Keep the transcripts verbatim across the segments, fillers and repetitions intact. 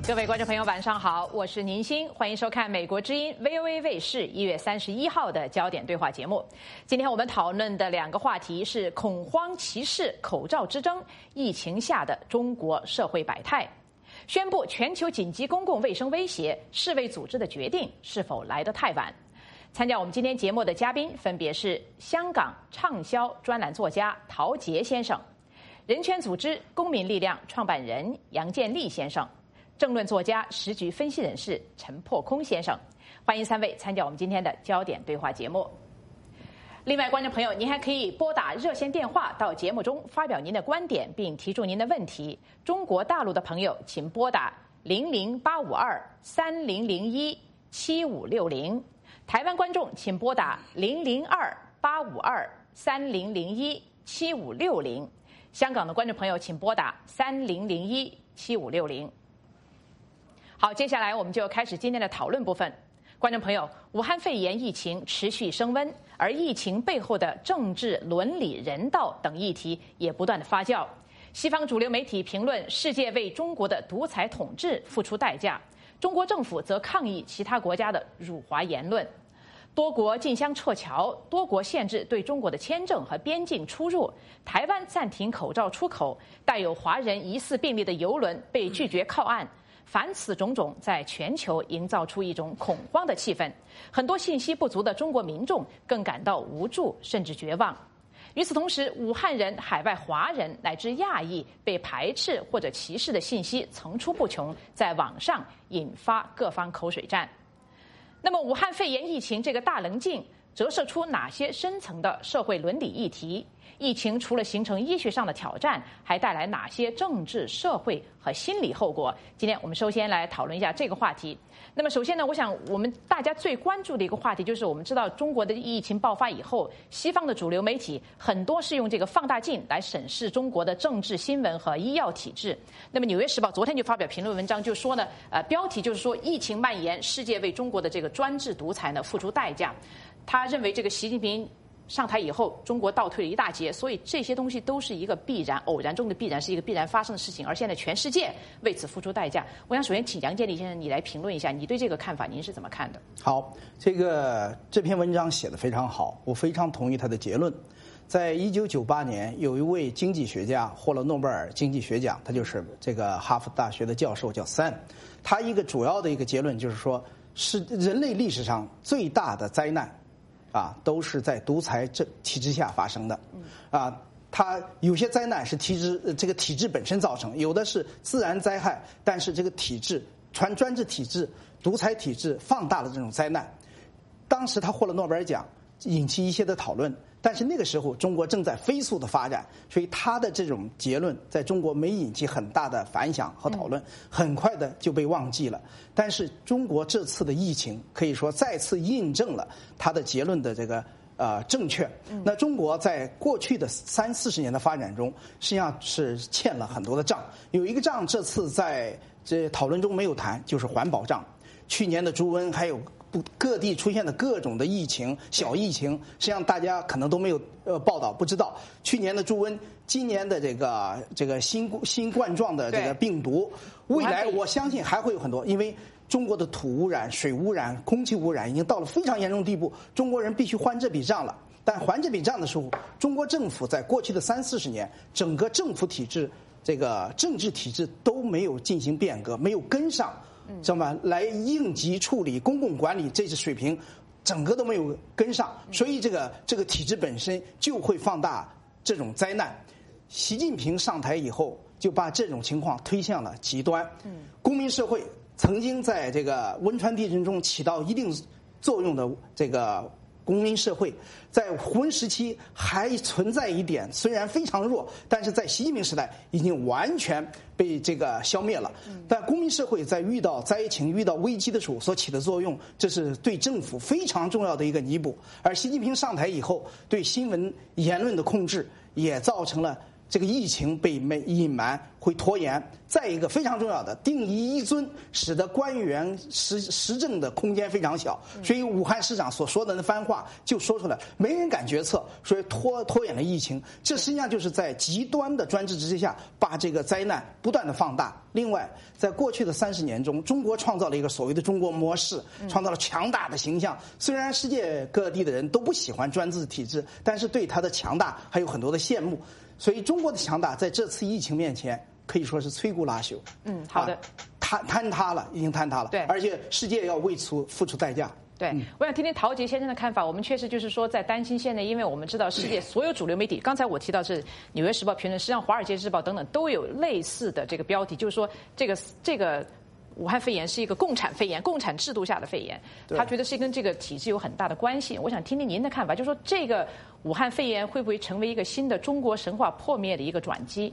各位观众朋友，晚上好，我是宁欣，欢迎收看美国之音 V O A 卫视一月三十一号的焦点对话节目。今天我们讨论的两个话题是恐慌、歧视、口罩之争、疫情下的中国社会百态。宣布全球紧急公共卫生威胁，世卫组织的决定是否来得太晚？参加我们今天节目的嘉宾分别是香港畅销专栏作家陶杰先生、人权组织公民力量创办人杨建立先生、政论作家、时局分析人士陈破空先生。欢迎三位参加我们今天的焦点对话节目。另外，观众朋友，您还可以拨打热线电话到节目中发表您的观点，并提出您的问题。中国大陆的朋友，请拨打零零八五二三零零一七五六零。台湾观众请拨打零零二八五二三零零一七五六零，香港的观众朋友请拨打三零零一七五六零。好，接下来我们就开始今天的讨论部分。观众朋友，武汉肺炎疫情持续升温，而疫情背后的政治、伦理、人道等议题也不断的发酵。西方主流媒体评论世界为中国的独裁统治付出代价，中国政府则抗议其他国家的辱华言论。多国竞相撤侨，多国限制对中国的签证和边境出入，台湾暂停口罩出口，带有华人疑似病例的邮轮被拒绝靠岸。凡此种种，在全球营造出一种恐慌的气氛，很多信息不足的中国民众更感到无助甚至绝望。与此同时，武汉人、海外华人乃至亚裔被排斥或者歧视的信息层出不穷，在网上引发各方口水战。那么，武汉肺炎疫情这个大棱镜折射出哪些深层的社会伦理议题？疫情除了形成医学上的挑战，还带来哪些政治、社会和心理后果？今天我们首先来讨论一下这个话题。那么首先呢，我想我们大家最关注的一个话题就是，我们知道中国的疫情爆发以后，西方的主流媒体很多是用这个放大镜来审视中国的政治、新闻和医药体制。那么《纽约时报》昨天就发表评论文章，就说呢，呃，标题就是说疫情蔓延，世界为中国的这个专制独裁呢付出代价。他认为这个习近平上台以后，中国倒退了一大截，所以这些东西都是一个必然，偶然中的必然，是一个必然发生的事情。而现在全世界为此付出代价。我想首先请杨建立先生你来评论一下，你对这个看法您是怎么看的？ 好，这个这篇文章写得非常好，我非常同意他的结论。在一九九八年，有一位经济学家获了诺贝尔经济学奖，他就是这个哈佛大学的教授，叫三。他一个主要的一个结论就是说，是人类历史上最大的灾难啊，都是在独裁政体制下发生的。啊，它有些灾难是体制这个体制本身造成，有的是自然灾害，但是这个体制传专制体制、独裁体制放大了这种灾难。当时他获了诺贝尔奖，引起一些的讨论。但是那个时候中国正在飞速的发展，所以他的这种结论在中国没引起很大的反响和讨论，很快的就被忘记了。但是中国这次的疫情可以说再次印证了他的结论的这个呃正确。那中国在过去的三四十年的发展中，实际上是欠了很多的账。有一个账这次在这讨论中没有谈，就是环保账。去年的猪瘟还有各地出现的各种的疫情、小疫情，实际上大家可能都没有呃报道，不知道。去年的猪瘟，今年的这个这个新新冠状的这个病毒，未来我相信还会有很多，因为中国的土污染、水污染、空气污染已经到了非常严重的地步，中国人必须还这笔账了。但还这笔账的时候，中国政府在过去的三四十年，整个政府体制、这个政治体制都没有进行变革，没有跟上。知道吗？来应急处理公共管理这些水平，整个都没有跟上，所以这个这个体制本身就会放大这种灾难。习近平上台以后，就把这种情况推向了极端。公民社会曾经在这个汶川地震中起到一定作用的这个公民社会，在胡温时期还存在一点，虽然非常弱，但是在习近平时代已经完全被这个消灭了。但公民社会在遇到灾情、遇到危机的时候所起的作用，这是对政府非常重要的一个弥补。而习近平上台以后，对新闻言论的控制也造成了这个疫情被隐瞒会拖延。再一个非常重要的，定一一尊，使得官员实实证的空间非常小，所以武汉市长所说的那番话就说出来，没人敢决策，所以拖拖延了疫情。这实际上就是在极端的专制之下，把这个灾难不断的放大。另外，在过去的三十年中，中国创造了一个所谓的中国模式，创造了强大的形象。虽然世界各地的人都不喜欢专制体制，但是对它的强大还有很多的羡慕。所以中国的强大在这次疫情面前可以说是摧枯拉朽。 嗯，好的， 坍坍塌了，已经坍塌了。 对， 而且世界要为此付出代价。 对， 嗯、 我想听听陶杰先生的看法。我们确实就是说，在担心现在，因为我们知道世界所有主流媒体，刚才我提到是《纽约时报》评论，实际上《华尔街日报》等等都有类似的这个标题，就是说这个这个武汉肺炎是一个共产肺炎，共产制度下的肺炎，他觉得是跟这个体制有很大的关系。我想听听您的看法，就是说这个武汉肺炎会不会成为一个新的中国神话破灭的一个转机？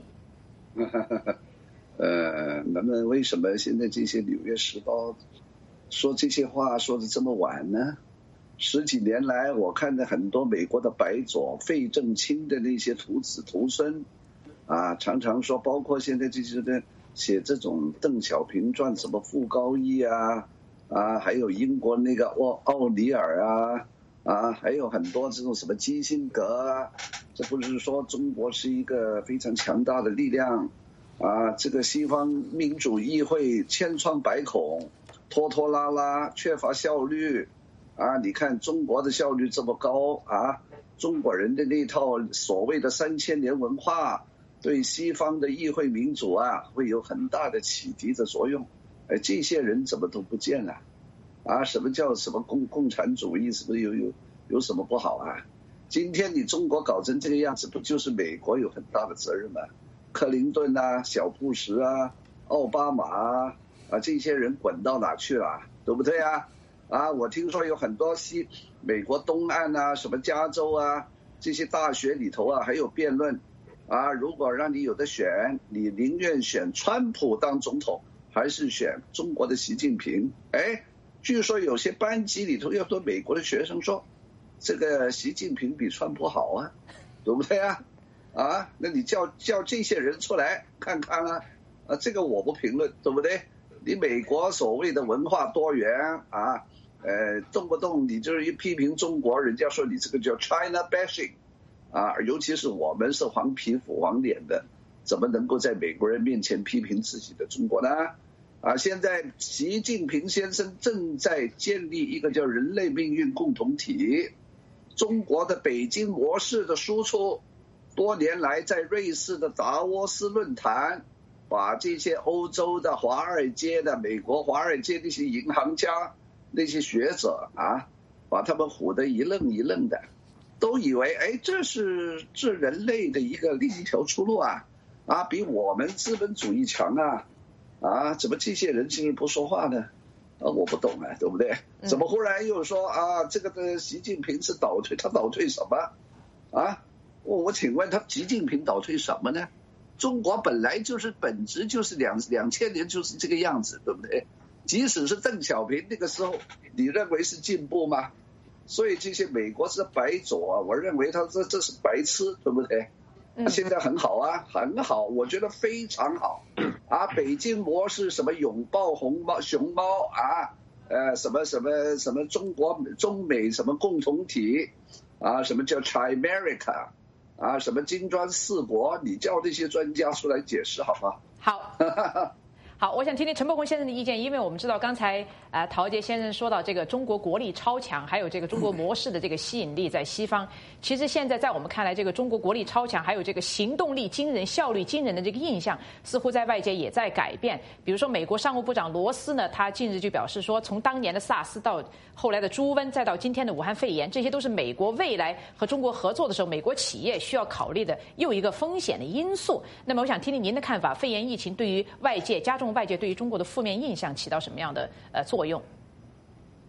呃，那么为什么现在这些《纽约时报》说这些话说的这么晚呢？十几年来，我看到很多美国的白左、费正清的那些徒子徒孙，啊，常常说，包括现在这些的写这种邓小平传，什么傅高义啊，啊，还有英国那个奥奥尼尔啊，啊，还有很多这种什么基辛格啊，这不是说中国是一个非常强大的力量啊？这个西方民主议会千疮百孔，拖拖拉拉，缺乏效率啊！你看中国的效率这么高啊，中国人的那套所谓的三千年文化，对西方的议会民主啊，会有很大的启迪的作用。哎，这些人怎么都不见了？啊，什么叫什么共共产主义？什么有有有什么不好啊？今天你中国搞成这个样子，不就是美国有很大的责任吗？克林顿啊，小布什啊，奥巴马啊，啊，这些人滚到哪去了？对不对啊？啊，我听说有很多西美国东岸啊，什么加州啊，这些大学里头啊，还有辩论啊，如果让你有的选，你宁愿选川普当总统，还是选中国的习近平？哎，据说有些班级里头要说美国的学生说，这个习近平比川普好啊，对不对啊？啊，那你叫叫这些人出来看看啊，啊，这个我不评论，对不对？你美国所谓的文化多元啊，呃，动不动你就是一批评中国，人家说你这个叫 China bashing 啊，尤其是我们是黄皮肤黄脸的，怎么能够在美国人面前批评自己的中国呢？啊，现在习近平先生正在建立一个叫人类命运共同体，中国的北京模式的输出，多年来在瑞士的达沃斯论坛，把这些欧洲的华尔街的美国华尔街那些银行家那些学者啊，把他们唬得一愣一愣的，都以为哎，这是这人类的一个另一条出路啊，啊，比我们资本主义强啊，啊，怎么这些人竟然不说话呢？啊，我不懂啊，对不对？怎么忽然又说啊，这个的习近平是倒退，他倒退什么？啊，我我请问他习近平倒退什么呢？中国本来就是本质就是两两千年就是这个样子，对不对？即使是邓小平那个时候，你认为是进步吗？所以这些美国是白左啊，我认为他这这是白痴，对不对？他现在很好啊，很好，我觉得非常好啊！北京模式什么拥抱红猫熊猫啊，呃，什么什么什么中国中美什么共同体啊，什么叫 Chimerica 啊，什么金砖四国，你叫这些专家出来解释好吗？ 好。好，我想听听陈伯宏先生的意见，因为我们知道刚才呃陶杰先生说到这个中国国力超强，还有这个中国模式的这个吸引力在西方。其实现在在我们看来，这个中国国力超强，还有这个行动力惊人、效率惊人的这个印象，似乎在外界也在改变。比如说，美国商务部长罗斯呢，他近日就表示说，从当年的 SARS 到后来的猪瘟，再到今天的武汉肺炎，这些都是美国未来和中国合作的时候，美国企业需要考虑的又一个风险的因素。那么，我想听听您的看法，肺炎疫情对于外界加重外界对于中国的负面印象起到什么样的呃作用？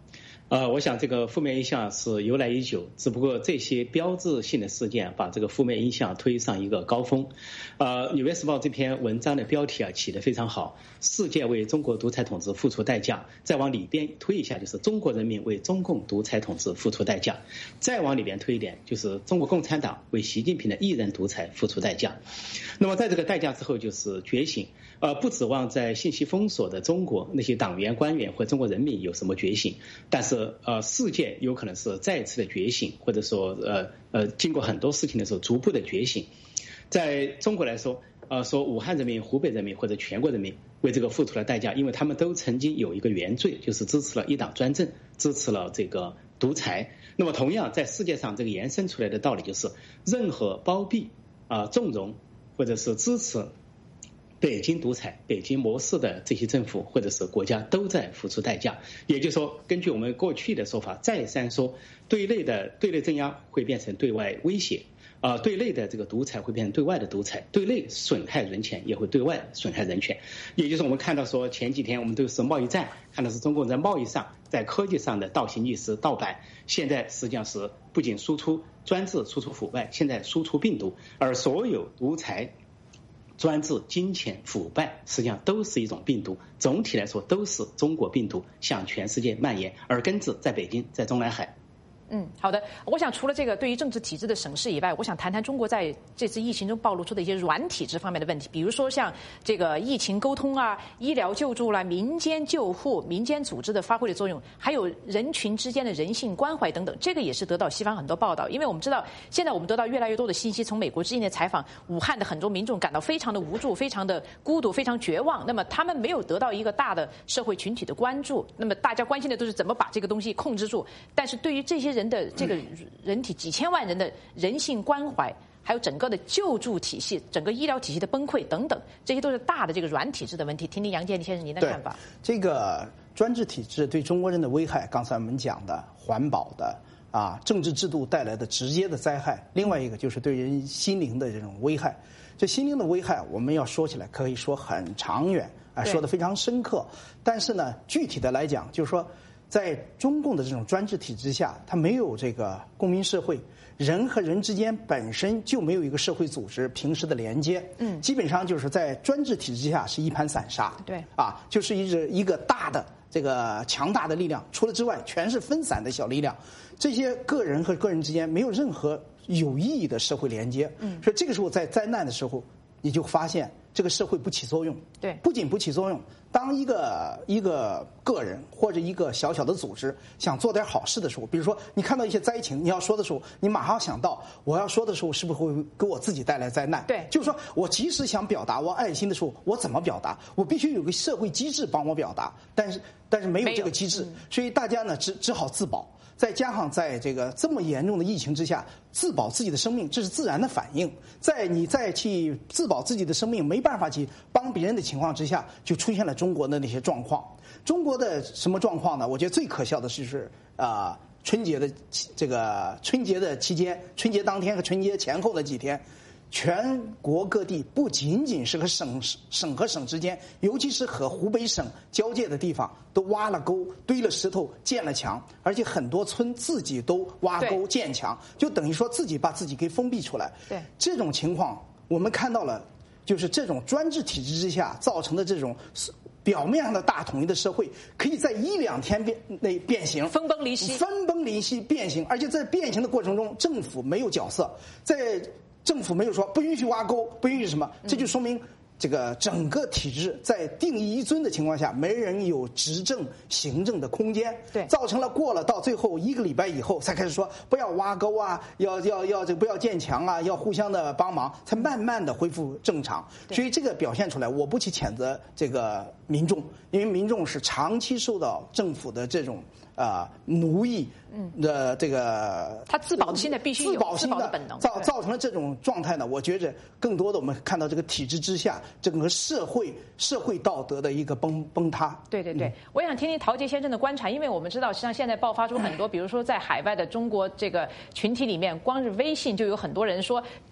呃，我想这个负面印象是由来已久，只不过这些标志性的事件把这个负面印象推上一个高峰。呃，《纽约时报》这篇文章的标题啊起得非常好，世界为中国独裁统治付出代价。再往里边推一下，就是中国人民为中共独裁统治付出代价。再往里边推一点，就是中国共产党为习近平的一人独裁付出代价。那么在这个代价之后，就是觉醒。呃，不指望在信息封锁的中国那些党员、官员或中国人民有什么觉醒，但是呃，世界有可能是再次的觉醒，或者说呃呃，经过很多事情的时候逐步的觉醒。在中国来说，呃，说武汉人民、湖北人民或者全国人民为这个付出了代价，因为他们都曾经有一个原罪，就是支持了一党专政，支持了这个独裁。那么同样在世界上这个延伸出来的道理就是，任何包庇啊、呃、纵容或者是支持北京独裁、北京模式的这些政府或者是国家都在付出代价。也就是说，根据我们过去的说法，再三说对内的对内镇压会变成对外威胁，啊、呃，对内的这个独裁会变成对外的独裁，对内损害人权也会对外损害人权。也就是我们看到说前几天我们都是贸易战，看到是中国在贸易上、在科技上的倒行逆施、盗版，现在实际上是不仅输出专制、输出腐败，现在输出病毒，而所有独裁、专制、金钱、腐败实际上都是一种病毒，总体来说都是中国病毒向全世界蔓延，而根治在北京，在中南海。 嗯，好的。我想除了这个对于政治体制的审视以外，我想谈谈中国在这次疫情中暴露出的一些软体制方面的问题，比如说像这个疫情沟通啊、医疗救助啦、民间救护、民间组织的发挥的作用，还有人群之间的人性关怀等等，这个也是得到西方很多报道。因为我们知道，现在我们得到越来越多的信息，从美国之音的采访，武汉的很多民众感到非常的无助、非常的孤独、非常绝望。那么他们没有得到一个大的社会群体的关注，那么大家关心的都是怎么把这个东西控制住。但是对于这些人人的这个人体几千万人的人性关怀，还有整个的救助体系、整个医疗体系的崩溃等等，这些都是大的这个软体制的问题。听听杨建先生您的看法。 这个专制体制对中国人的危害，刚才我们讲的环保的啊政治制度带来的直接的灾害，另外一个就是对人心灵的这种危害。这心灵的危害，我们要说起来可以说很长远啊，说得非常深刻。但是呢，具体的来讲，就是说，在中共的这种专制体制下，它没有这个公民社会，人和人之间本身就没有一个社会组织平时的连接，嗯，基本上就是在专制体制下是一盘散沙， 对， 啊，就是一个一个大的这个强大的力量，除了之外全是分散的小力量，这些个人和个人之间没有任何有意义的社会连接，嗯，所以这个时候在灾难的时候，你就发现这个社会不起作用， 对， 不仅不起作用，当一个一个个人或者一个小小的组织想做点好事的时候，比如说你看到一些灾情，你要说的时候，你马上想到我要说的时候是不是会给我自己带来灾难？ 对， 就是说我即使想表达我爱心的时候，我怎么表达？我必须有个社会机制帮我表达，但是但是没有这个机制，嗯、所以大家呢只只好自保。再加上在这个这么严重的疫情之下，自保自己的生命，这是自然的反应。在你再去自保自己的生命，没办法去帮别人的情况之下，就出现了中国的那些状况。中国的什么状况呢？我觉得最可笑的就是啊、呃，春节的这个春节的期间，春节当天和春节前后的几天。全国各地不仅仅是和省省和省之间，尤其是和湖北省交界的地方，都挖了沟、堆了石头、建了墙，而且很多村自己都挖沟建墙，就等于说自己把自己给封闭出来。 对， 这种情况我们看到了，就是这种专制体制之下造成的这种表面上的大统一的社会，可以在一两天变内变形， 分崩离析， 分崩离析变形，而且在变形的过程中，政府没有角色，在政府没有说不允许挖沟，不允许什么，这就说明这个整个体制在定义一尊的情况下，没人有执政行政的空间， 对， 造成了过了到最后一个礼拜以后才开始说不要挖沟啊，要要要这个不要建墙啊，要互相的帮忙，才慢慢的恢复正常。所以这个表现出来，我不去谴责这个民众，因为民众是长期受到政府的这种啊、呃、奴役的这个， 他自保现在必须有自保自保的本能， 造造成了这种状态呢。我觉着更多的我们看到这个体制之下，整个社会社会道德的一个崩崩塌。 对对对，嗯、我想听听陶杰先生的观察，因为我们知道，实际上现在爆发出很多，比如说在海外的中国这个群体里面，光是微信就有很多人说。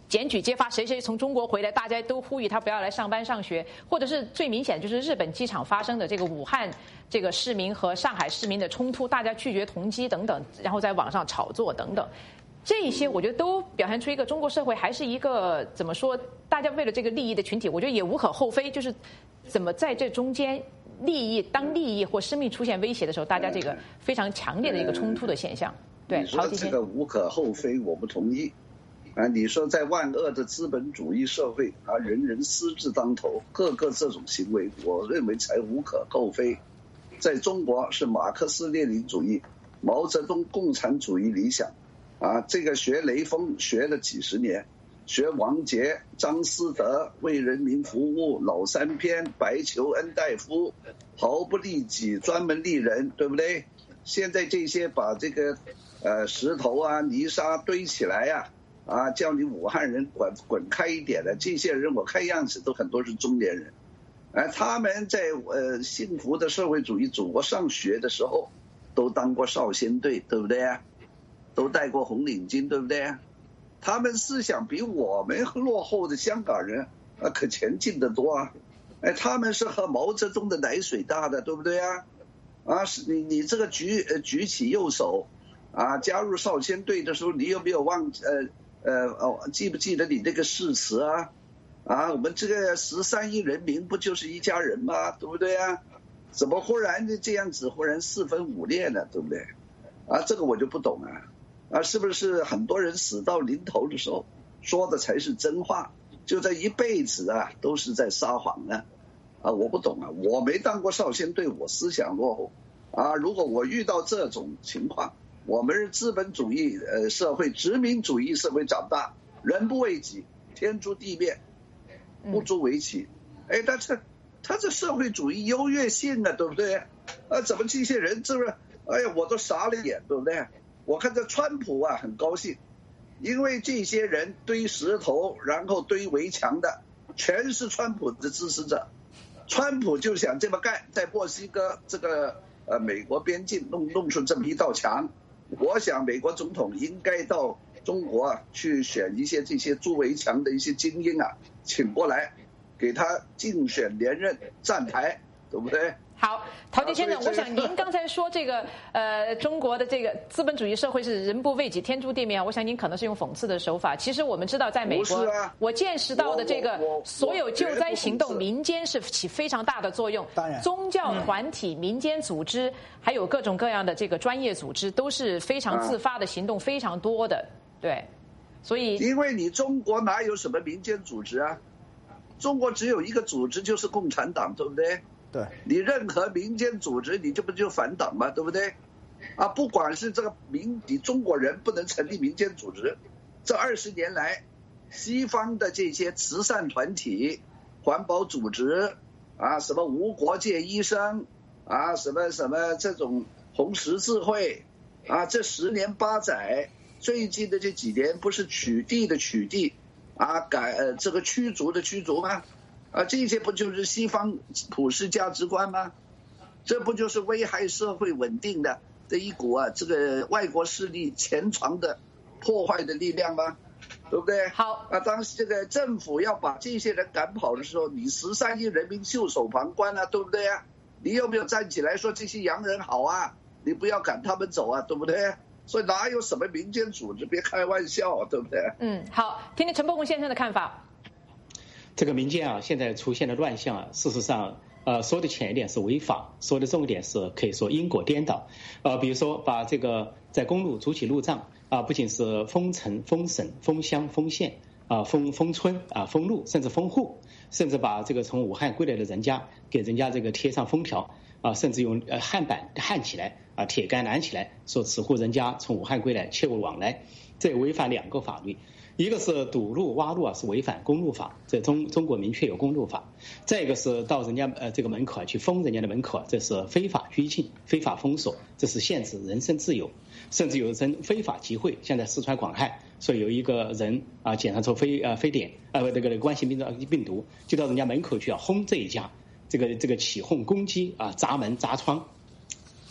检举揭发谁谁从中国回来，大家都呼吁他不要来上班上学，或者是最明显就是日本机场发生的这个武汉这个市民和上海市民的冲突，大家拒绝同机等等，然后在网上炒作等等，这一些我觉得都表现出一个中国社会还是一个怎么说，大家为了这个利益的群体，我觉得也无可厚非，就是怎么在这中间利益当利益或生命出现威胁的时候，大家这个非常强烈的一个冲突的现象。对， 你说这个无可厚非，我不同意。啊，你说在万恶的资本主义社会啊，人人私字当头，各个这种行为，我认为才无可厚非。在中国是马克思列宁主义、毛泽东共产主义理想，啊，这个学雷锋学了几十年，学王杰、张思德为人民服务、老三篇、白求恩大夫，毫不利己，专门利人，对不对？现在这些把这个呃石头啊、泥沙堆起来呀、啊。啊，叫你武汉人滚滚开一点的这些人，我看样子都很多是中年人，哎，他们在呃幸福的社会主义祖国上学的时候，都当过少先队，对不对啊？都戴过红领巾，对不对啊？他们思想比我们落后的香港人啊可前进得多啊！哎，他们是喝毛泽东的奶水大的，对不对啊？啊，是你你这个举呃举起右手啊，加入少先队的时候，你有没有忘呃？呃哦，记不记得你那个誓词啊？啊，我们这个十三亿人民不就是一家人吗？对不对啊？怎么忽然这样子，忽然四分五裂呢？对不对？啊，这个我就不懂啊！啊，是不是很多人死到临头的时候说的才是真话？就这一辈子啊，都是在撒谎呢？啊，我不懂啊！我没当过少先队，我思想落后啊！如果我遇到这种情况，我们是资本主义呃社会、殖民主义社会长大，人不为己，天诛地灭，不足为奇。哎，但是他这社会主义优越性啊，对不对？啊，怎么这些人这个，哎呀，我都傻了眼，对不对？我看这川普啊很高兴，因为这些人堆石头，然后堆围墙的，全是川普的支持者。川普就想这么干，在墨西哥这个呃美国边境弄弄出这么一道墙。我想美国总统应该到中国啊去选一些这些筑围墙的一些精英啊，请过来，给他竞选连任站台，对不对？ 好，陶杰先生，我想您刚才说这个呃，中国的这个资本主义社会是人不为己，天诛地灭。我想您可能是用讽刺的手法。其实我们知道，在美国， 啊、 我见识到的这个所有救灾行动，民间是起非常大的作用。 当然， 宗教团体、嗯、民间组织，还有各种各样的这个专业组织，都是非常自发的行动，非常多的。对，所以因为你中国哪有什么民间组织啊？中国只有一个组织，就是共产党，对不对？ 对， 你任何民间组织，你这不就反党吗？对不对？啊，不管是这个民，你中国人不能成立民间组织。这二十年来，西方的这些慈善团体、环保组织啊，什么无国界医生啊，什么什么这种红十字会啊，这十年八载，最近的这几年不是取缔的取缔啊，改呃这个驱逐的驱逐吗？啊，这些不就是西方普世价值观吗？这不就是危害社会稳定的的一股啊，这个外国势力潜藏的破坏的力量吗？对不对？ 好啊，当这个政府要把这些人赶跑的时候，你十三亿人民袖手旁观啊，对不对啊？你有没有站起来说这些洋人好啊？你不要赶他们走啊，对不对？所以哪有什么民间组织？别开玩笑，对不对？ 嗯，好，听听陈伯宏先生的看法。 这个民间啊，现在出现的乱象啊，事实上，呃，说的浅一点是违法，说的重一点是可以说因果颠倒。呃，比如说把这个在公路筑起路障啊，不仅是封城、封省、封乡、封县啊、封封村啊、封路，甚至封户，甚至把这个从武汉归来的人家给人家这个贴上封条啊，甚至用呃焊板焊起来啊，铁杆拦起来，说此户人家从武汉归来，切勿往来，这违反两个法律。一个是堵路挖路啊，是违反公路法，这中中国明确有公路法。再一个是到人家呃这个门口去封人家的门口，这是非法拘禁、非法封锁，这是限制人身自由。甚至有人非法集会，现在四川广汉说有一个人啊检查出非呃非典呃那个冠心病病毒，就到人家门口去啊轰这一家，这个这个起哄攻击啊砸门砸窗。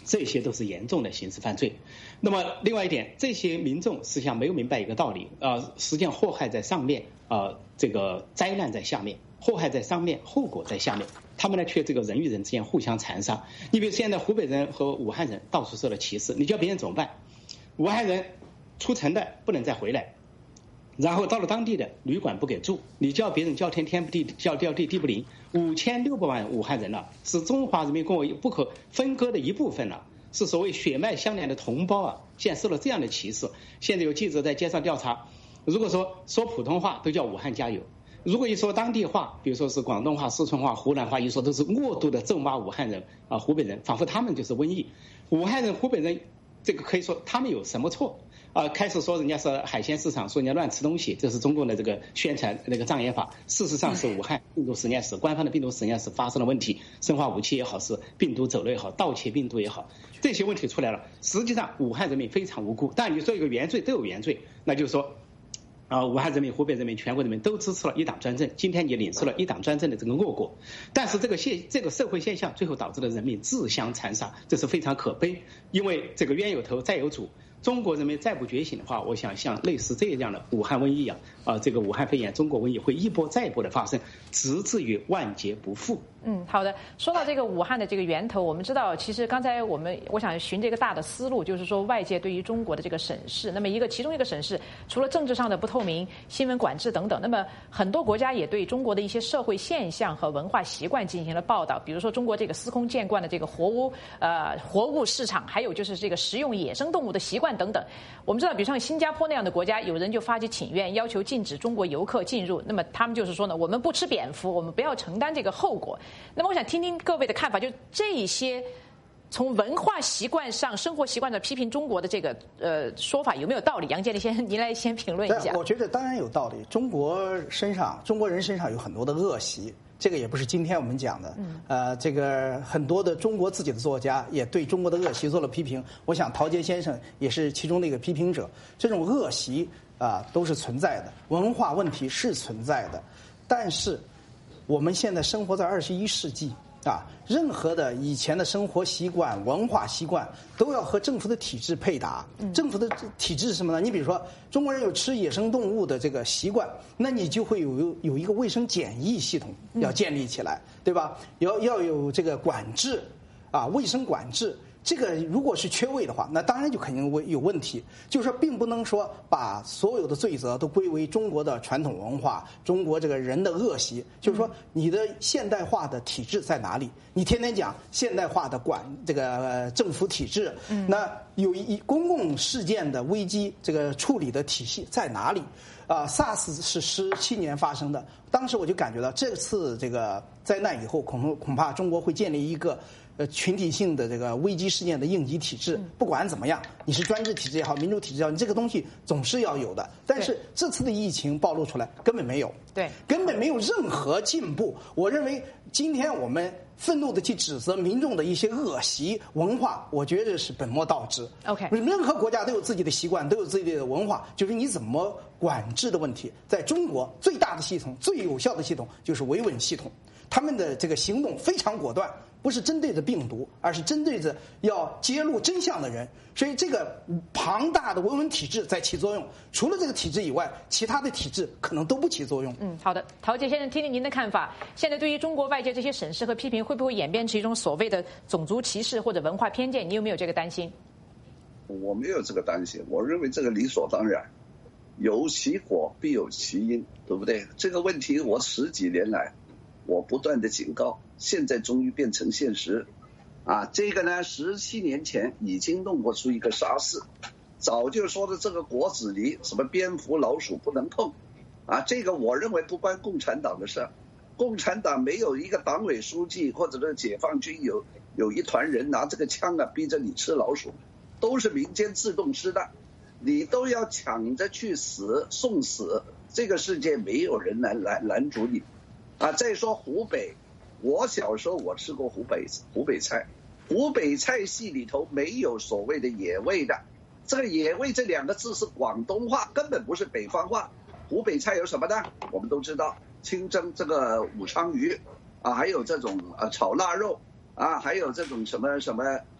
这些都是严重的刑事犯罪。那么另外一点，这些民众实际上没有明白一个道理啊、呃，实际上祸害在上面啊、呃，这个灾难在下面，祸害在上面，后果在下面。他们呢，却这个人与人之间互相残杀。你比如现在湖北人和武汉人到处受了歧视，你叫别人怎么办？武汉人出城的不能再回来，然后到了当地的旅馆不给住，你叫别人叫天天不地，叫叫地地不灵。五千六百万武汉人了，是中华人民共和国不可分割的一部分了，是所谓血脉相连的同胞啊！现在受了这样的歧视。现在有记者在街上调查，如果说说普通话都叫武汉加油，如果一说当地话，比如说是广东话、四川话、湖南话，一说都是恶毒的咒骂武汉人啊、湖北人，仿佛他们就是瘟疫。武汉人、湖北人，这个可以说他们有什么错？啊，开始说人家是海鲜市场，说人家乱吃东西，这是中共的这个宣传那个障眼法。事实上是武汉病毒实验室，官方的病毒实验室发生了问题，生化武器也好，是病毒走了也好，盗窃病毒也好，这些问题出来了。实际上武汉人民非常无辜，但你说一个原罪都有原罪，那就是说。啊，武汉人民、湖北人民、全国人民都支持了一党专政。今天你领受了一党专政的这个恶果，但是这个现这个社会现象最后导致了人民自相残杀，这是非常可悲。因为这个冤有头债有主，中国人民再不觉醒的话，我想像类似这样的武汉瘟疫啊，啊，这个武汉肺炎、中国瘟疫会一波再一波的发生，直至于万劫不复。 嗯，好的。说到这个武汉的这个源头，我们知道，其实刚才我们我想循这个大的思路，就是说外界对于中国的这个审视，那么一个其中一个审视，除了政治上的不透明、新闻管制等等，那么很多国家也对中国的一些社会现象和文化习惯进行了报道，比如说中国这个司空见惯的这个活物呃活物市场，还有就是这个食用野生动物的习惯等等。我们知道，比如像新加坡那样的国家，有人就发起请愿，要求禁止中国游客进入。那么他们就是说呢，我们不吃蝙蝠，我们不要承担这个后果。那么我想听听各位的看法，就这一些从文化习惯上、生活习惯上批评中国的这个呃说法有没有道理？杨建立先，您来先评论一下。 我觉得当然有道理。中国身上，中国人身上有很多的恶习，这个也不是今天我们讲的。嗯、呃，这个很多的中国自己的作家也对中国的恶习做了批评。我想陶杰先生也是其中的一个批评者。这种恶习啊、呃、都是存在的，文化问题是存在的，但是我们现在生活在二十一世纪。啊，任何的以前的生活习惯、文化习惯都要和政府的体制配搭。政府的体制是什么呢？你比如说，中国人有吃野生动物的这个习惯，那你就会有有一个卫生检疫系统要建立起来，对吧？要要有这个管制，啊，卫生管制。这个如果是缺位的话，那当然就肯定会有问题。就是说，并不能说把所有的罪责都归为中国的传统文化、中国这个人的恶习。就是说，你的现代化的体制在哪里？你天天讲现代化的管这个、呃、政府体制，那有一公共事件的危机这个处理的体系在哪里？啊 ，SARS 是十七年发生的，当时我就感觉到这次这个灾难以后，恐恐怕中国会建立一个。呃，群体性的这个危机事件的应急体制，不管怎么样，你是专制体制也好，民主体制也好，你这个东西总是要有的。但是这次的疫情暴露出来，根本没有， 对， 根本没有任何进步。我认为今天我们愤怒的去指责民众的一些恶习文化，我觉得是本末倒置。 OK， 任何国家都有自己的习惯，都有自己的文化，就是你怎么管制的问题。在中国，最大的系统、最有效的系统就是维稳系统，他们的这个行动非常果断。不是针对着病毒，而是针对着要揭露真相的人。所以这个庞大的维稳体制在起作用。除了这个体制以外，其他的体制可能都不起作用。 嗯，好的，陶杰先生，听听您的看法。现在对于中国外界这些审视和批评，会不会演变成一种所谓的种族歧视或者文化偏见？你有没有这个担心？ 我没有这个担心，我认为这个理所当然。有其果必有其因，对不对？这个问题我十几年来我不断的警告，现在终于变成现实。啊，这个呢，十七年前已经弄过出一个沙士，早就说的这个果子狸，什么蝙蝠、老鼠不能碰。啊，这个我认为不关共产党的事，共产党没有一个党委书记或者是解放军有有一团人拿这个枪啊逼着你吃老鼠，都是民间自动吃的，你都要抢着去死送死，这个世界没有人拦拦拦阻你。啊，再说湖北，我小时候我吃过湖北湖北菜，湖北菜系里头没有所谓的野味的，这个野味这两个字是广东话，根本不是北方话。湖北菜有什么呢？我们都知道，清蒸这个武昌鱼，啊，还有这种呃炒腊肉，啊，还有这种什么什么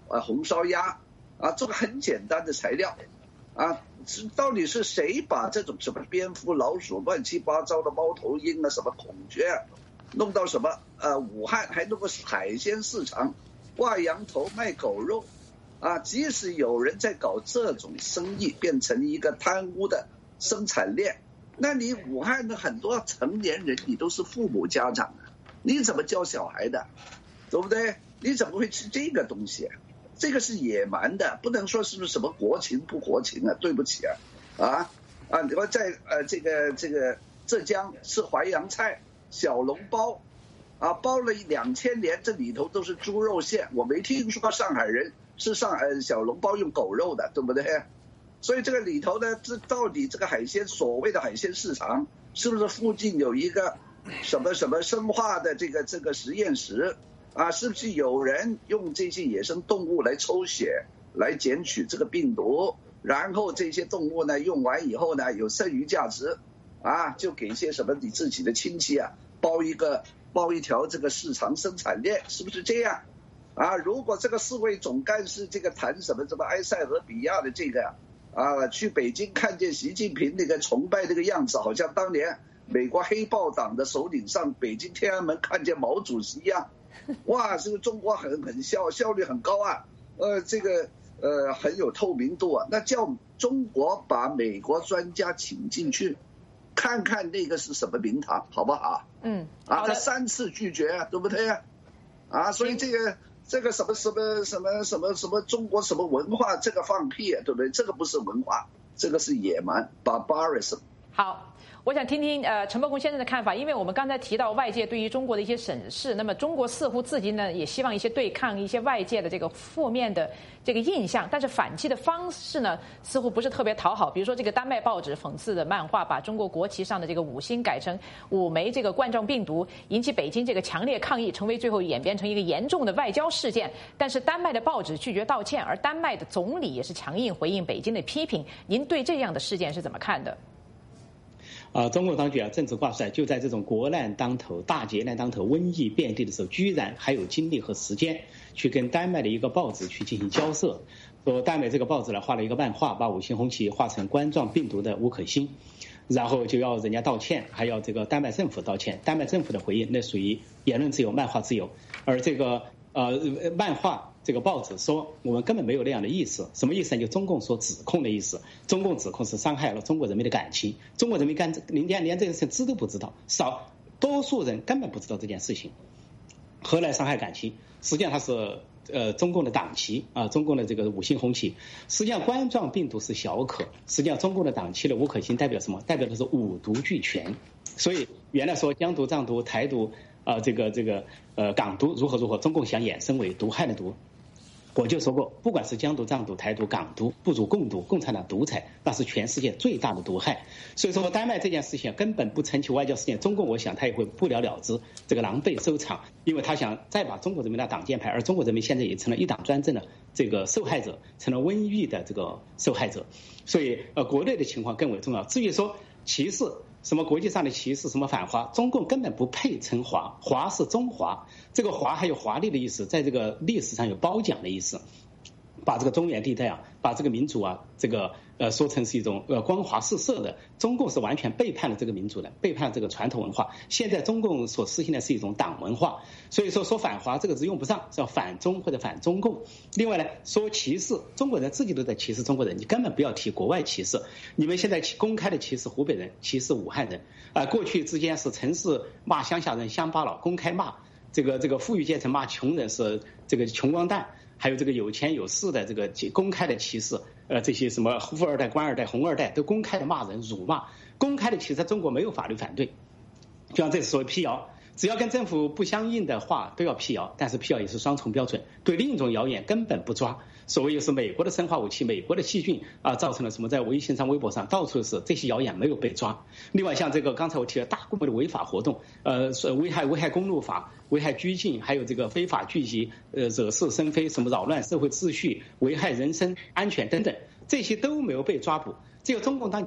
啊红烧鸭啊，这个很简单的材料啊，到底是谁把这种什么蝙蝠、老鼠、乱七八糟的猫头鹰啊、什么孔雀啊，弄到什么呃武汉，还弄个海鲜市场，挂羊头卖狗肉啊？即使有人在搞这种生意，变成一个贪污的生产链，那你武汉的很多成年人，你都是父母家长啊，你怎么教小孩的，对不对？你怎么会吃这个东西啊？这个是野蛮的，不能说是不是什么国情不国情啊？对不起啊，啊啊！你说在呃这个这个浙江吃淮扬菜、小笼包，啊包了两千年，这里头都是猪肉馅，我没听说上海人吃上海小笼包用狗肉的，对不对？所以这个里头呢，这到底这个海鲜所谓的海鲜市场，是不是附近有一个什么什么生化的这个这个实验室？啊，是不是有人用这些野生动物来抽血，来检取这个病毒，然后这些动物呢用完以后呢有剩余价值，啊，就给一些什么你自己的亲戚啊包一个包一条这个市场生产链，是不是这样？啊，如果这个世卫总干事这个谈什么什么埃塞俄比亚的这个啊，去北京看见习近平那个崇拜那个样子，好像当年美国黑豹党的首领上北京天安门看见毛主席一样。哇，这个中国很很效效率很高啊，呃，这个呃很有透明度啊。那叫中国把美国专家请进去，看看那个是什么名堂，好不好？ 嗯， 啊，他三次拒绝啊，对不对啊？啊，所以这个这个什么什么什么什么什么中国什么文化，这个放屁啊，对不对？这个不是文化，这个是野蛮 barbarism。 好。我想听听呃陈伯宏先生的看法，因为我们刚才提到外界对于中国的一些审视，那么中国似乎自己呢也希望一些对抗一些外界的这个负面的这个印象，但是反击的方式呢似乎不是特别讨好。比如说这个丹麦报纸讽刺的漫画，把中国国旗上的这个五星改成五枚这个冠状病毒，引起北京这个强烈抗议，成为最后演变成一个严重的外交事件。但是丹麦的报纸拒绝道歉，而丹麦的总理也是强硬回应北京的批评。您对这样的事件是怎么看的？ 啊，中国当局啊，政治挂帅，就在这种国难当头、大劫难当头、瘟疫遍地的时候，居然还有精力和时间去跟丹麦的一个报纸去进行交涉。说丹麦这个报纸呢，画了一个漫画，把五星红旗画成冠状病毒的五颗星，然后就要人家道歉，还要这个丹麦政府道歉。丹麦政府的回应，那属于言论自由、漫画自由，而这个呃漫画。这个报纸说我们根本没有那样的意思，什么意思呢？就中共所指控的意思。中共指控是伤害了中国人民的感情，中国人民干连连这件事知都不知道，少多数人根本不知道这件事情，何来伤害感情？实际上它是呃中共的党旗啊，中共的这个五星红旗。实际上冠状病毒是小可，实际上中共的党旗的五颗星代表什么？代表的是五毒俱全。所以原来说疆独、藏独、台独啊、呃，这个这个呃港独如何如何，中共想衍生为毒害的毒。我就说过，不管是疆独、藏独、台独、港独，不如共独，共产党独裁，那是全世界最大的毒害。所以说，丹麦这件事情根本不成其外交事件，中共我想他也会不了了之，这个狼狈收场，因为他想再把中国人民的挡箭牌，而中国人民现在也成了一党专政的这个受害者，成了瘟疫的这个受害者。所以，呃，国内的情况更为重要。至于说歧视，什么国际上的歧视，什么反华，中共根本不配称华，华是中华，这个华还有华丽的意思，在这个历史上有褒奖的意思，把这个中原地带啊，把这个民族啊，这个呃说成是一种呃光华四射的，中共是完全背叛了这个民族的，背叛了这个传统文化。现在中共所实行的是一种党文化，所以说说反华这个字用不上，是要反中或者反中共。另外呢，说歧视，中国人自己都在歧视中国人，你根本不要提国外歧视。你们现在公开的歧视湖北人，歧视武汉人啊、呃，过去之间是城市骂乡下人乡巴佬，公开骂这个这个富裕阶层骂穷人是这个穷光蛋。还有这个有钱有势的这个公开的歧视，呃，这些什么富二代、官二代、红二代都公开的骂人、辱骂，公开的歧视，在中国没有法律反对。就像这次所谓辟谣，只要跟政府不相应的话都要辟谣，但是辟谣也是双重标准，对另一种谣言根本不抓。所谓是美国的生化武器、美国的细菌啊，造成了什么？在微信上、微博上到处是这些谣言没有被抓。另外，像这个刚才我提的大规模的违法活动，呃，危害危害公路法、危害拘禁，还有这个非法聚集、呃惹是生非、什么扰乱社会秩序、危害人身安全等等，这些都没有被抓捕。只有中共当局在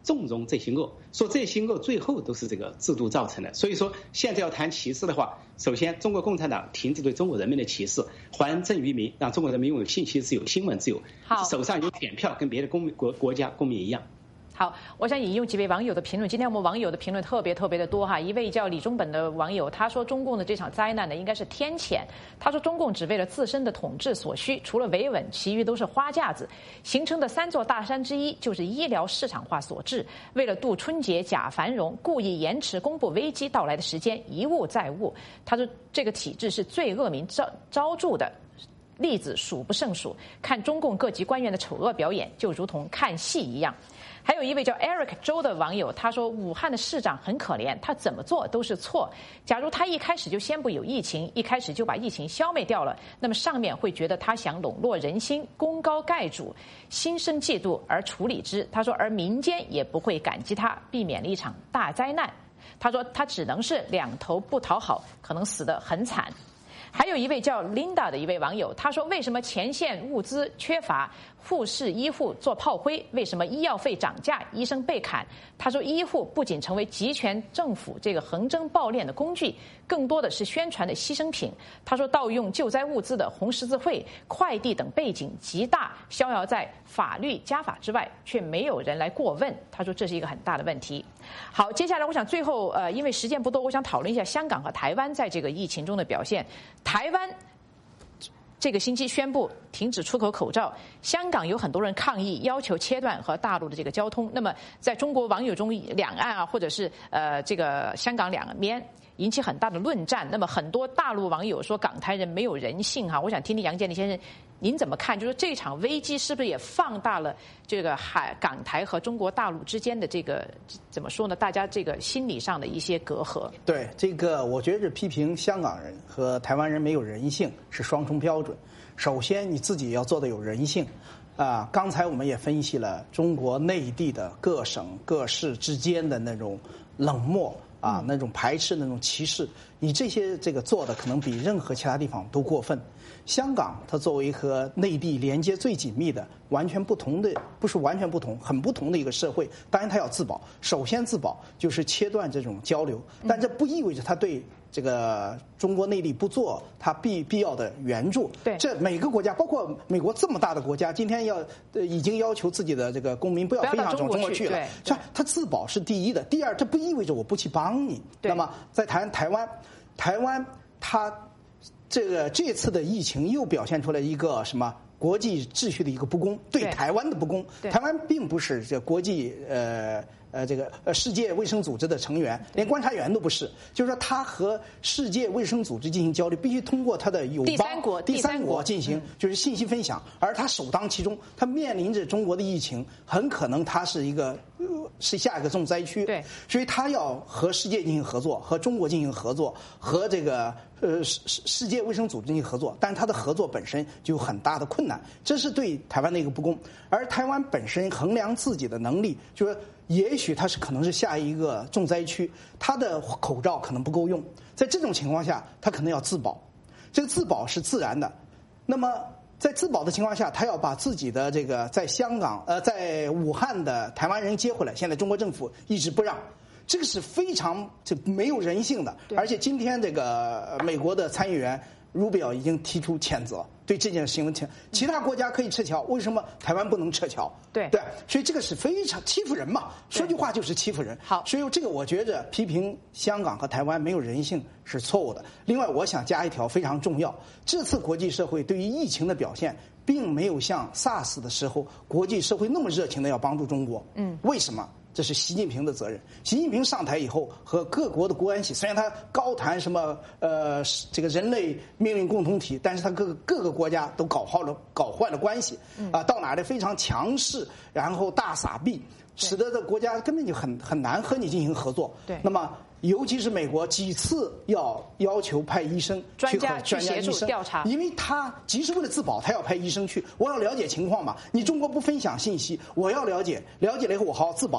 纵容这些恶，说这些恶最后都是这个制度造成的。所以说，现在要谈歧视的话，首先中国共产党停止对中国人民的歧视，还政于民，让中国人民拥有信息自由、新闻自由，手上有选票，跟别的公民国国家公民一样。 好，我想引用几位网友的评论。今天我们网友的评论特别特别的多哈。一位叫李中本的网友，他说中共的这场灾难呢，应该是天谴。他说中共只为了自身的统治所需，除了维稳，其余都是花架子。形成的三座大山之一就是医疗市场化所致。为了度春节假繁荣，故意延迟公布危机到来的时间，一误再误。他说这个体制是最恶名昭昭著的。例子数不胜数，看中共各级官员的丑恶表演，就如同看戏一样。还有一位叫 Eric 周的网友，他说武汉的市长很可怜，他怎么做都是错。假如他一开始就宣布有疫情，一开始就把疫情消灭掉了，那么上面会觉得他想笼络人心，功高盖主，心生嫉妒而处理之。他说而民间也不会感激他，避免了一场大灾难。他说他只能是两头不讨好，可能死得很惨。还有一位叫 Linda 的一位网友，他说为什么前线物资缺乏，护士医护做炮灰，为什么医药费涨价，医生被砍？他说医护不仅成为集权政府这个横征暴敛的工具，更多的是宣传的牺牲品。他说盗用救灾物资的红十字会、快递等背景极大，逍遥在法律家法之外，却没有人来过问。他说这是一个很大的问题。好，接下来我想最后呃，因为时间不多，我想讨论一下香港和台湾在这个疫情中的表现。台湾这个星期宣布停止出口口罩，香港有很多人抗议，要求切断和大陆的这个交通。那么在中国网友中，两岸啊，或者是呃这个香港两边引起很大的论战。那么很多大陆网友说港台人没有人性哈，我想听听杨建立先生您怎么看？就是这场危机是不是也放大了这个海港台和中国大陆之间的这个怎么说呢？大家这个心理上的一些隔阂。 对这个，我觉着批评香港人和台湾人没有人性是双重标准。首先你自己要做的有人性。啊，刚才我们也分析了中国内地的各省各市之间的那种冷漠啊，那种排斥、那种歧视，你这些这个做的可能比任何其他地方都过分。香港它作为和内地连接最紧密的、完全不同的，不是完全不同，很不同的一个社会，当然它要自保。首先自保就是切断这种交流，但这不意味着它对这个中国内地不做它必必要的援助。 对， 这每个国家，包括美国这么大的国家，今天要呃已经要求自己的这个公民不要飞向中国去了。 对， 它自保是第一的。第二，这不意味着我不去帮你。那么在谈台湾，台湾它这个这次的疫情又表现出来一个什么？国际秩序的一个不公，对台湾的不公。台湾并不是这国际呃呃这个呃世界卫生组织的成员，连观察员都不是。就是说，他和世界卫生组织进行交流，必须通过他的友邦第三国第三国进行，就是信息分享。而他首当其冲，他面临着中国的疫情，很可能他是一个是下一个重灾区。 对， 所以他要和世界进行合作，和中国进行合作，和这个呃世世界卫生组织进行合作。但是他的合作本身就有很大的困难，这是对台湾的一个不公。而台湾本身衡量自己的能力，就是也许它是可能是下一个重灾区，它的口罩可能不够用，在这种情况下，它可能要自保。这个自保是自然的。那么在自保的情况下，他要把自己的这个在香港呃在武汉的台湾人接回来，现在中国政府一直不让。这个是非常这没有人性的。而且今天这个美国的参议员卢比奥已经提出谴责，对这件行为，其他国家可以撤侨，为什么台湾不能撤侨？ 对对，所以这个是非常欺负人嘛，说句话就是欺负人。 好， 所以这个我觉着批评香港和台湾没有人性是错误的。另外，我想加一条非常重要，这次国际社会对于疫情的表现，并没有像 SARS 的时候国际社会那么热情的要帮助中国。嗯，为什么？这是习近平的责任。习近平上台以后和各国的关系，虽然他高谈什么呃这个人类命运共同体，但是他各个各个国家都搞坏了搞坏了关系啊，到哪里非常强势，然后大撒币，使得这国家根本就很很难和你进行合作。 对， 那么尤其是美国几次要要求派医生去和专家医生调查， 因为他即使为了自保，他要派医生去，我要了解情况嘛。你中国不分享信息，我要了解，了解了以后我好好自保啊。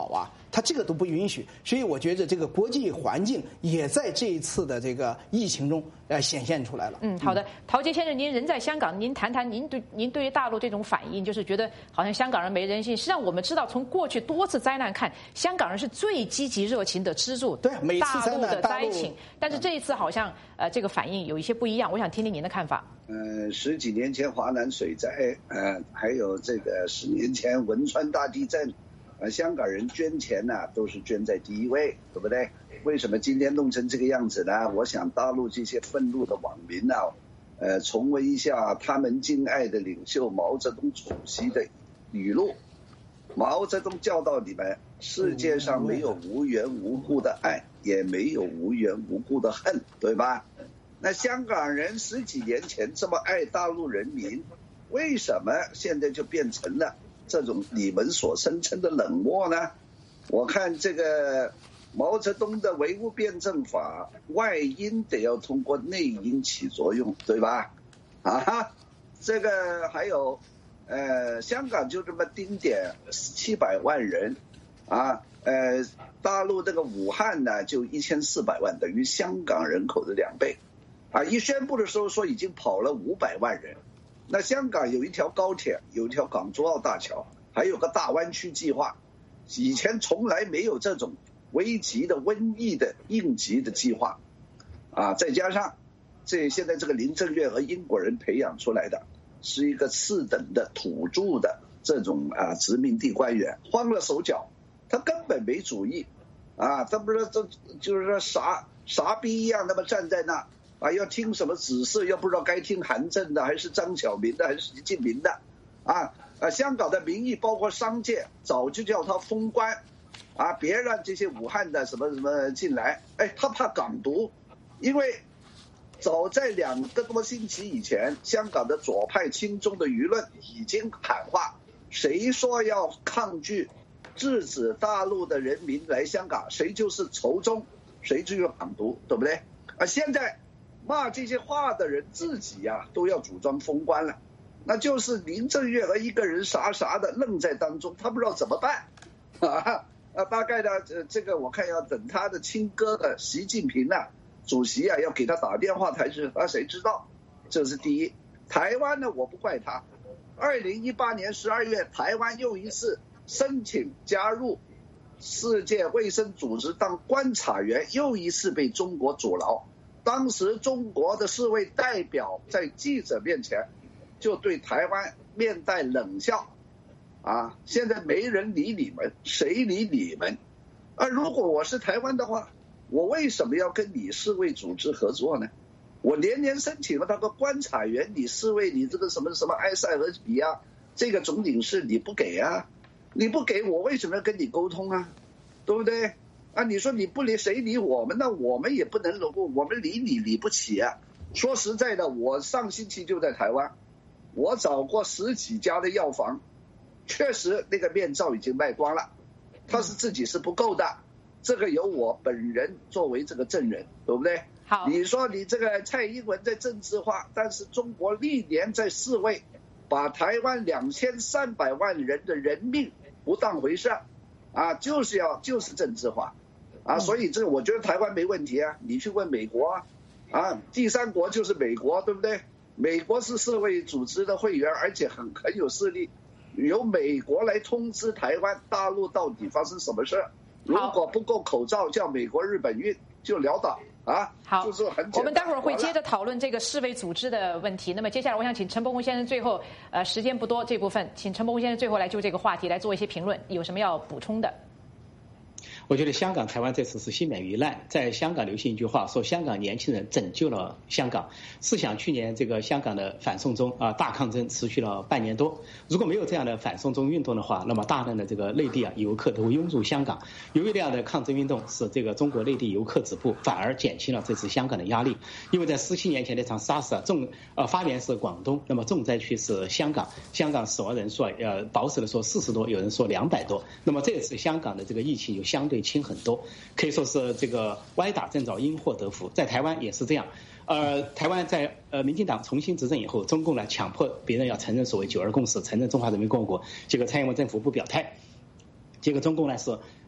他这个都不允许。所以我觉得这个国际环境也在这一次的这个疫情中呃显现出来了。 嗯，好的，陶杰先生，您人在香港，您谈谈您对您对于大陆这种反应，就是觉得好像香港人没人性。实际上我们知道，从过去多次灾难看，香港人是最积极热情的资助对每次大陆的灾灾情，但是这一次好像呃这个反应有一些不一样，我想听听您的看法。 呃，十几年前华南水灾，呃，还有这个十年前汶川大地震，呃，香港人捐钱呢、啊，都是捐在第一位，对不对？为什么今天弄成这个样子呢？我想大陆这些愤怒的网民呢、啊，呃，重温一下他们敬爱的领袖毛泽东主席的语录。毛泽东教导你们：世界上没有无缘无故的爱，也没有无缘无故的恨，对吧？那香港人十几年前这么爱大陆人民，为什么现在就变成了这种你们所声称的冷漠呢？我看这个毛泽东的唯物辩证法，外因得要通过内因起作用，对吧？啊，这个还有，呃，香港就这么丁点七百万人，啊，呃，大陆这个武汉呢就一千四百万，等于香港人口的两倍。啊！一宣布的时候说已经跑了五百万人，那香港有一条高铁，有一条港珠澳大桥，还有个大湾区计划，以前从来没有这种危急的瘟疫的应急的计划，啊，再加上这现在这个林郑月娥英国人培养出来的，是一个次等的土著的这种啊殖民地官员，慌了手脚，他根本没主意，啊，他不是这就是说傻傻逼一样，那么站在那。啊，要听什么指示，又不知道该听韩正的，还是张晓明的，还是习近平的，啊啊！香港的民意包括商界，早就叫他封关，啊，别让这些武汉的什么什么进来。哎，他怕港独，因为早在两个多星期以前，香港的左派亲中的舆论已经喊话，谁说要抗拒、制止大陆的人民来香港，谁就是仇中，谁就是港独，对不对？啊，现在。骂这些话的人自己呀、啊、都要主张封关了，那就是林郑月娥一个人傻傻的愣在当中，他不知道怎么办啊啊！大概呢，呃，这个我看要等他的亲哥的习近平啊，主席啊要给他打电话才是啊，谁知道？这是第一。台湾呢，我不怪他。二零一八年十二月，台湾又一次申请加入世界卫生组织当观察员，又一次被中国阻挠。当时中国的世卫代表在记者面前就对台湾面带冷笑，啊，现在没人理你们，谁理你们？而如果我是台湾的话，我为什么要跟你世卫组织合作呢？我年年申请了那个观察员，你世卫你这个什么什么埃塞俄比亚这个总领事你不给啊？你不给我为什么要跟你沟通啊？对不对？啊，你说你不理谁理我们呢？我们也不能我们理你理不起啊！说实在的，我上星期就在台湾，我找过十几家的药房，确实那个面罩已经卖光了，他是自己是不够的，这个由我本人作为这个证人，对不对？ 好， 你说你这个蔡英文在政治化，但是中国历年在世卫把台湾两千三百万人的人命不当回事，啊，就是要就是政治化。啊，所以这个我觉得台湾没问题啊，你去问美国啊，啊，第三国就是美国，对不对？美国是世卫组织的会员，而且很很有势力，由美国来通知台湾大陆到底发生什么事，如果不够口罩，叫美国、日本运就潦倒啊。 好， 就是很简单。 我们待会儿会接着讨论这个世卫组织的问题。那么接下来我想请陈伯宏先生最后，呃，时间不多这部分，请陈伯宏先生最后来就这个话题来做一些评论，有什么要补充的？ 我觉得香港、台湾这次是幸免于难。在香港流行一句话说：“香港年轻人拯救了香港。”试想去年这个香港的反送中啊大抗争持续了半年多，如果没有这样的反送中运动的话，那么大量的这个内地啊游客都会涌入香港。由于这样的抗争运动使这个中国内地游客止步，反而减轻了这次香港的压力。因为在十七年前那场 SARS 啊重呃发源是广东，那么重灾区是香港，香港死亡人数啊呃保守的说四十多，有人说两百多。那么这次香港的这个疫情就相对轻很多，可以说是这个歪打正着，因祸得福。在台湾也是这样，呃，台湾在呃民进党重新执政以后，中共呢强迫别人要承认所谓九二共识，承认中华人民共和国，结果蔡英文政府不表态，结果中共呢是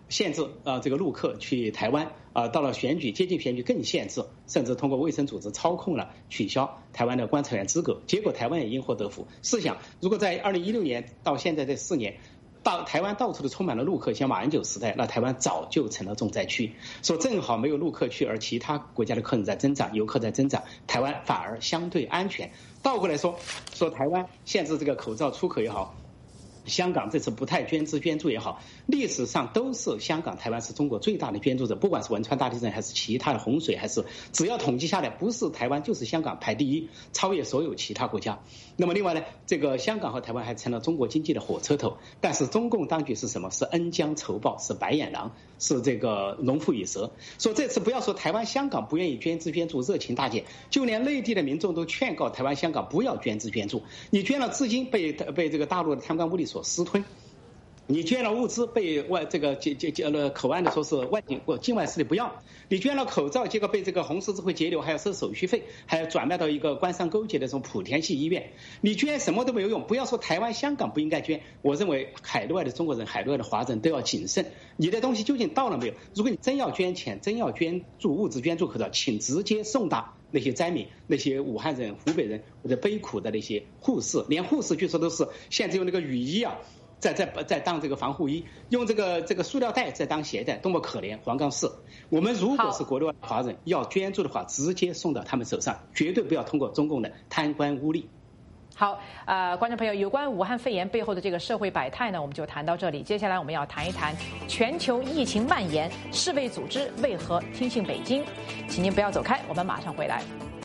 限制啊、呃、这个陆客去台湾啊、呃，到了选举接近选举更限制，甚至通过卫生组织操控了取消台湾的观察员资格，结果台湾也因祸得福。试想，如果在二零一六年到现在这四年，到台湾到处都充满了陆客，像马英九时代，那台湾早就成了重灾区。说正好没有陆客去，而其他国家的客人在增长，游客在增长，台湾反而相对安全。倒过来说，说台湾限制这个口罩出口也好，香港这次不太捐资捐助也好，历史上都是香港、台湾是中国最大的捐助者，不管是汶川大地震还是其他的洪水，还是只要统计下来，不是台湾就是香港排第一，超越所有其他国家。那么另外呢，这个香港和台湾还成了中国经济的火车头，但是中共当局是什么？是恩将仇报，是白眼狼，是这个龙虎与蛇。说这次不要说台湾、香港不愿意捐资捐助，热情大减，就连内地的民众都劝告台湾、香港不要捐资捐助，你捐了资金被被这个大陆的贪官污吏所私吞，你捐了物资被外这个这这这口岸的说是外境或境外势力不要，你捐了口罩，结果被这个红十字会截留，还要收手续费，还要转卖到一个官商勾结的这种莆田系医院，你捐什么都没有用。不要说台湾、香港不应该捐，我认为海内外的中国人、海内外的华人都要谨慎，你的东西究竟到了没有？如果你真要捐钱，真要捐助物资、捐助口罩，请直接送达那些灾民，那些武汉人、湖北人或者悲苦的那些护士，连护士据说都是现在用那个雨衣啊，在在在当这个防护衣，用这个这个塑料袋在当鞋带，多么可怜！黄冈市，我们如果是国内外华人要捐助的话，直接送到他们手上，绝对不要通过中共的贪官污吏。 好，呃，观众朋友，有关武汉肺炎背后的这个社会百态呢，我们就谈到这里。接下来我们要谈一谈全球疫情蔓延，世卫组织为何听信北京？请您不要走开，我们马上回来。